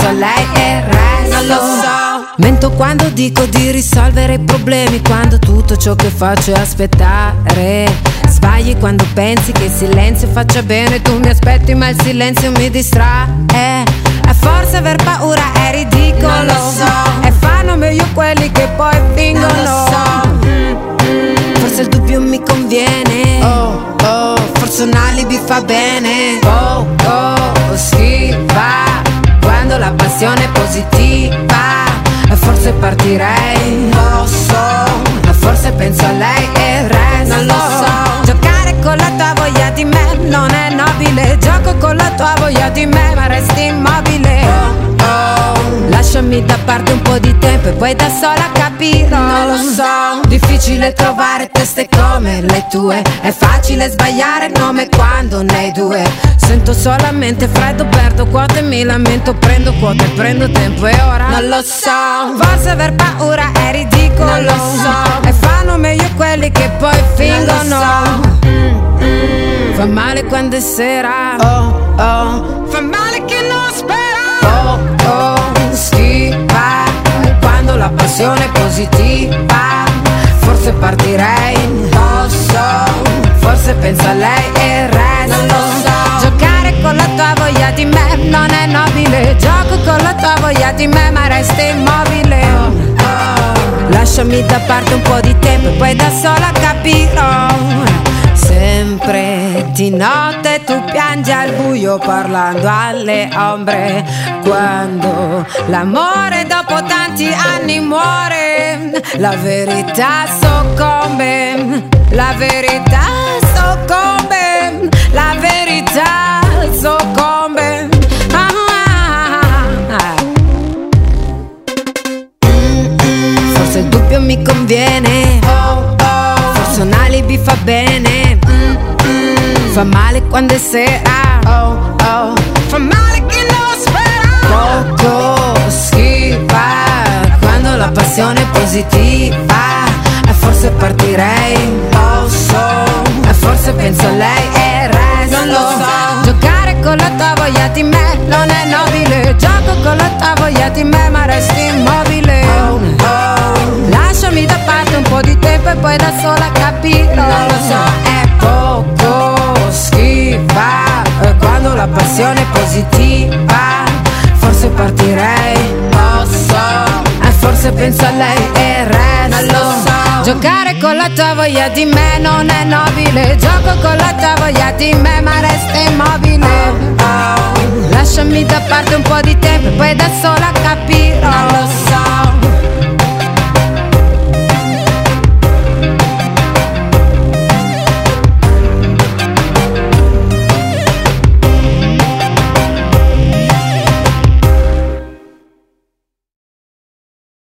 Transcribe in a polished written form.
a lei e resto. Non lo so. Mento quando dico di risolvere i problemi, quando tutto ciò che faccio è aspettare. Sbagli quando pensi che il silenzio faccia bene, tu mi aspetti ma il silenzio mi distrae. E forse aver paura è ridicolo, non lo so. E fanno meglio quelli che poi fingono, non lo so. Forse il dubbio mi conviene, oh, oh. Forse un alibi fa bene, oh, oh. Schiva quando la passione è positiva. Forse partirei, forse penso a lei e resto. Non lo so. Giocare con la tua voglia di me non è nobile. Gioco con la tua voglia di me ma resti immobile. Lasciami da parte un po' di tempo e poi da sola capirò. Non lo so. Difficile trovare teste come le tue. È facile sbagliare il nome quando ne hai due. Sento solamente freddo, perdo quote e mi lamento. Prendo quote e prendo tempo e ora non lo so. Forse aver paura è ridicolo, non lo so. E fanno meglio quelli che poi fingono. Fa male quando è sera, oh, oh. Fa male che non spera, oh, oh. Schiva quando la passione è positiva. Forse partirei, forse penso a lei e resto. Non lo so. Giocare con la tua voglia di me non è nobile. Gioco con la tua voglia di me ma resti immobile, oh, oh. Lasciami da parte un po' di tempo e poi da sola capirò. Sempre di notte tu piangi al buio parlando alle ombre. Quando l'amore dopo tanti anni muore, la verità soccombe, la verità soccombe, la verità soccombe. Forse il dubbio mi conviene, oh, oh. Forse un alibi fa bene. Fa male quando è sera, oh, oh. Fa male che non spera. Poco schiva quando la passione è positiva. E forse partirei, oh, so. E forse penso a lei e resto. Non lo so. Giocare con la tua voglia di me non è nobile. Gioco con la tua voglia di me ma resti immobile, oh, oh. Lasciami da parte un po' di tempo e poi da sola capirò. Non lo so. È poco schiva quando la passione è positiva. Forse partirei, e forse penso a lei e resto. Non lo so. Giocare con la tua voglia di me non è nobile. Gioco con la tua voglia di me ma resta immobile, oh, oh. Lasciami da parte un po' di tempo e poi da sola